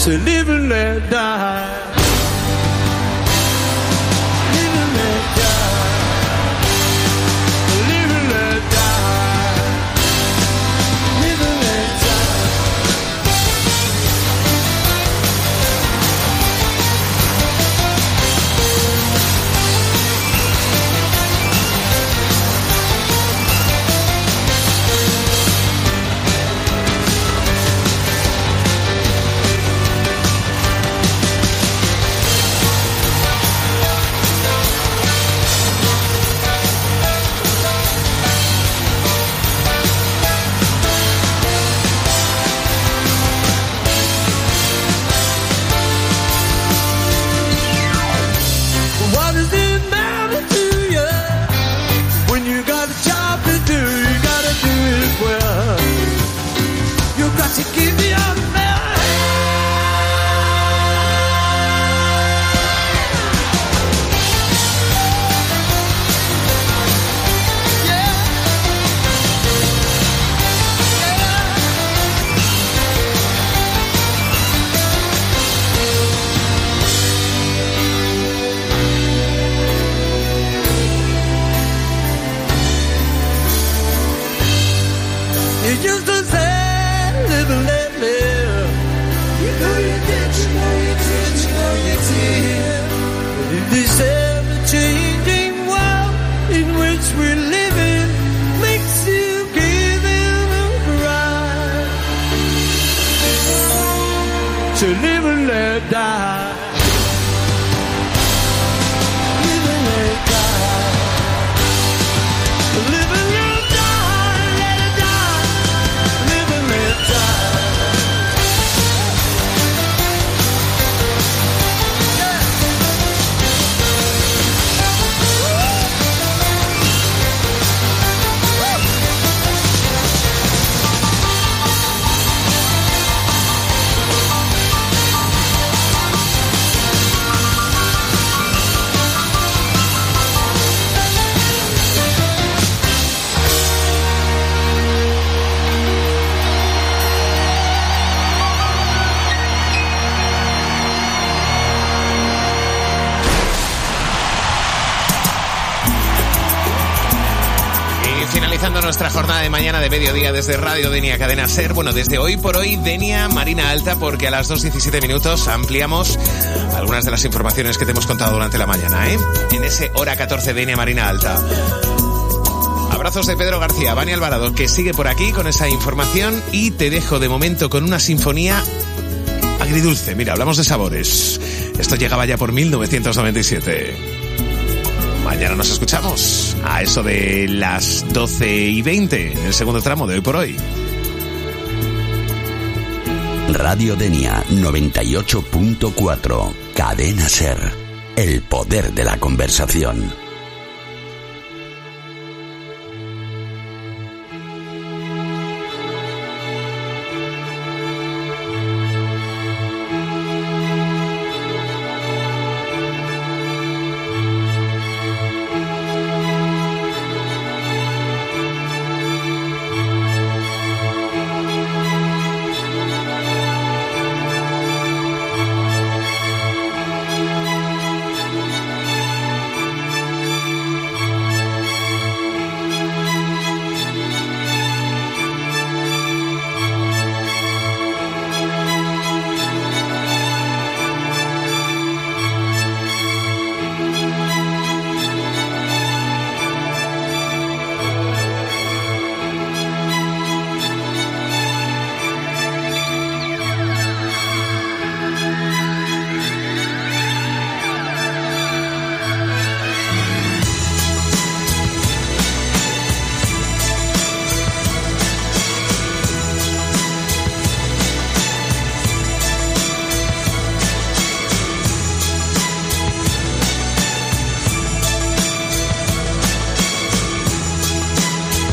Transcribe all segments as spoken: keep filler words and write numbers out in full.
to live and let die. Live and let die. Live and let die. Live and let die. To give your you just to say live and let live. You know you did, you know you did, you know you did. But in this ever-changing world in which we're living, makes you give in a right to live and let die. Live and let die. Live and let die. Let it die. Live and let die. Finalizando nuestra jornada de mañana de mediodía desde Radio Denia Cadena Ser. Bueno, desde hoy por hoy Denia Marina Alta, porque a las dos diecisiete minutos ampliamos algunas de las informaciones que te hemos contado durante la mañana, ¿eh? En ese hora catorce Denia Marina Alta. Abrazos de Pedro García, Vani Alvarado, que sigue por aquí con esa información, y te dejo de momento con una sinfonía agridulce. Mira, hablamos de sabores. Esto llegaba ya por mil novecientos noventa y siete. Mañana nos escuchamos a eso de las doce y veinte, en el segundo tramo de Hoy por Hoy. Radio Denia noventa y ocho punto cuatro, Cadena Ser, el poder de la conversación.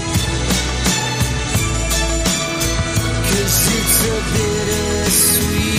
It's a bittersweet